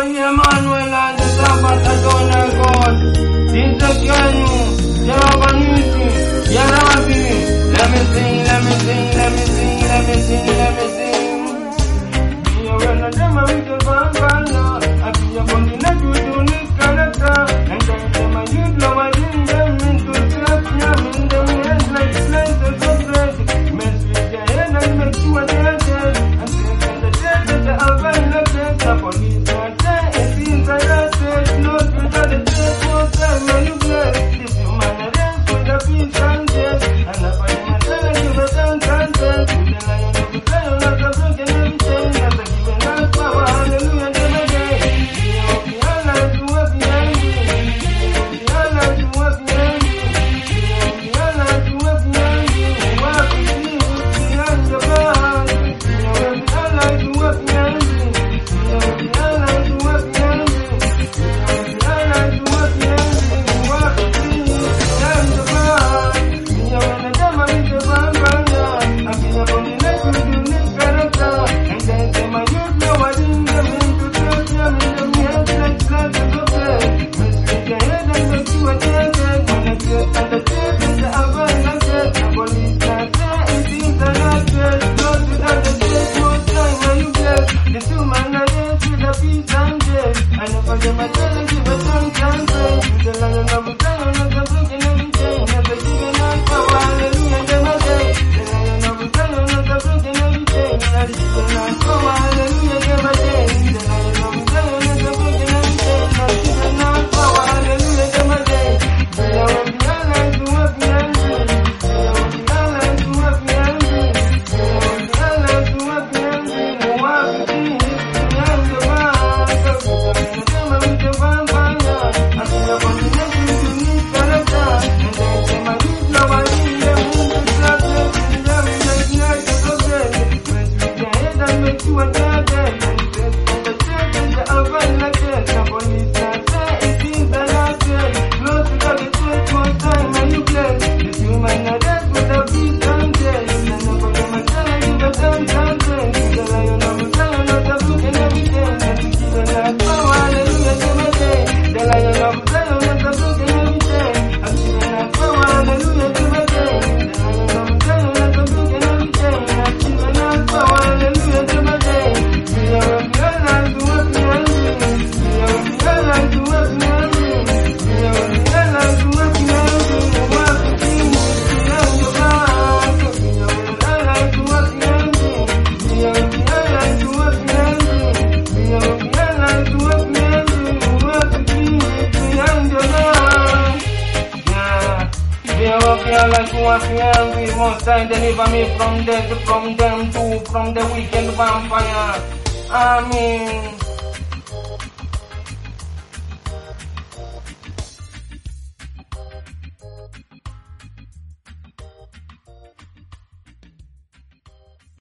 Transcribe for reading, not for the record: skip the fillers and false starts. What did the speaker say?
Emmanuel and the Sabbath Adonai God. Itakenu, Yarabaniti, Yarabi. Let me sing, let me sing, let me sing, let me sing, let me sing. When I dem a little bambana, I be a continent with unique character. And I dem a youth love, I bring them into church, yam in them heads like slice of bread. Mess with your head and make you a dead. And think on the dead that the Alban left it. The police are there, it seems I lost it. Lord, without the dead, more time, when you bless. This human arrest with the peace and death. And I find my time, give a dance and dance. With the lion of the lion, not a broken everything. That's a given power, hallelujah, never day. We all like to work behind you. We all like to work behind you. We all like to work behind you. Work with you, behind your back. We all like to work behind you. We all like to work behind you. We all like to work behind you. Work with you, behind your back. When I dem a little bambana, I feel up on the neck with unique character. And then say my youth know I didn't them into church, I'm in them heads like slices of bread. Mess with your head and make you a dead. When I get on the church, it's the Alban like that. The police not there, it seems I lost it. Lord, without the church, more time when you bless. The two man are there with the peace and death. I never get my tell and give a thanks and praise. With the lion of the lion, not a broken everything. Never given us power, hallelujah, never day. The lion of the lion, not a broken everything. Not given us power, hallelujah, never day. The lion of the lion, not a broken everything. Not given us power, hallelujah, never day. We all like to work behind you. We all like to work behind you. We all like to work behind you. Work with you, behind your back. When I dem a little bambana, I feel up on the neck with unique character. And then say my youth love, I bring them into church, in them like nights of bread. Mess with your head and make you a dead. And say on the church is the Alban like that. The police not there, it seems I lost it. Close to the church, more time when you bless. This human arrest with the peace and death. And never get my tell and give a dance and praise. The lion of the lion, not a book and everything. And to give a power, hallelujah, never day. The lion of the lion, not a book and everything. And giving us power, hallelujah, never day. The lion of the lion, not a book and everything. And giving us power, hallelujah, never day. We all like to work behind you. We all like to work behind you. We all like to work behind you. Work with you, behind your back. We all like to work behind you. We all like to work behind you. We all like to work behind you. Work with you, behind your back. Yeah. We all like to work behind you. Most time deliver me from death, from them too, from the wicked vampire. Amen.